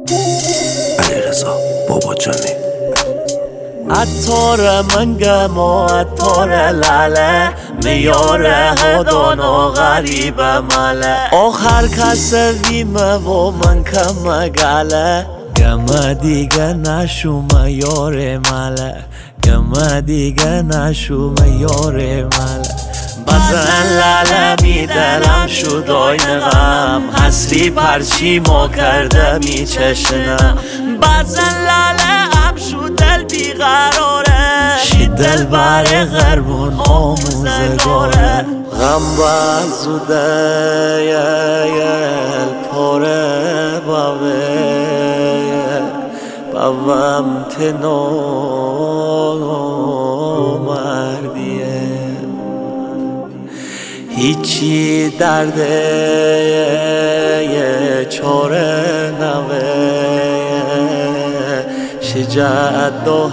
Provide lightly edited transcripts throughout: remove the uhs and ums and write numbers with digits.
علیرضا باباجانی. عطار منگم و عطار لاله، میاره هدان و غریب ماله. آخر کس ویمه و من کم گله، گم دیگه نشوم یار ماله، گم دیگه نشوم یار ماله. بزن لاله می دلم شد آین غم، حسری پرچی ما کرده می چشنم. بزن لاله ام شد دل بیقراره، شی دل بر غربون آموزگاره. غم بزوده یل پاره بوام تنو مردیه، هیچی درده چاره نوه، شجاعت دو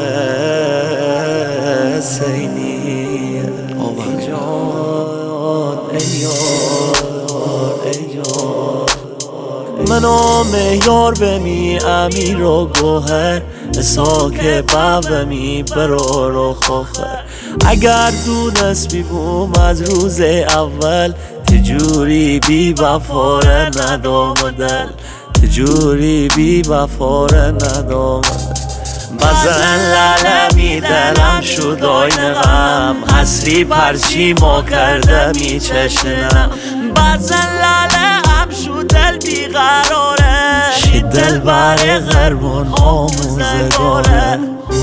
حسینی. ای جان ای یار ای جان، منو مهیار بمی امیر و گوهر، ساک بابمی برو رو خوخر. اگر دونست بیبوم از روز اول، تجوری بی وفاره ندام دل، تجوری بی وفاره ندام دل. بزن لاله می دلم شد آین غم، حسری پرچی ما کرده می چشنم. بزن لاله ام شد دل بیقراره، شی دل بر غربون آموزگاره.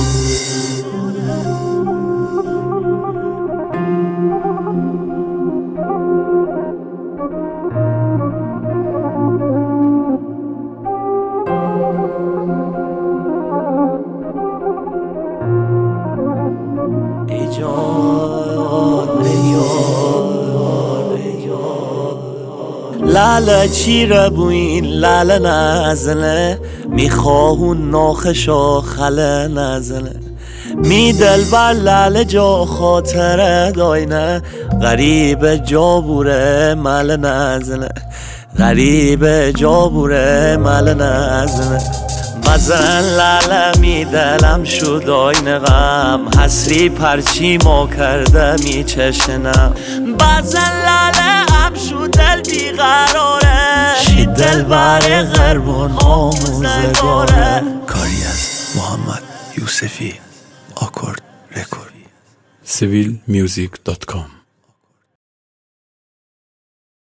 ای جان ای یار ای یار، لاله چیره بوین لاله نزنه، میخواهون ناخشا خله نزنه. می دل بر لاله جا خاطره داینه، غریب جا بوره مل نزنه، غریب جا بوره مل نزنه. بزن لاله می دلم شد آین غم، حسری پرچی ما کرده می چشنم. بزن لاله ام شد دل بیقراره، شی دل بر غربون آموزگاره. کاری از محمد یوسفی، آکورد رکورد. civilmusic.com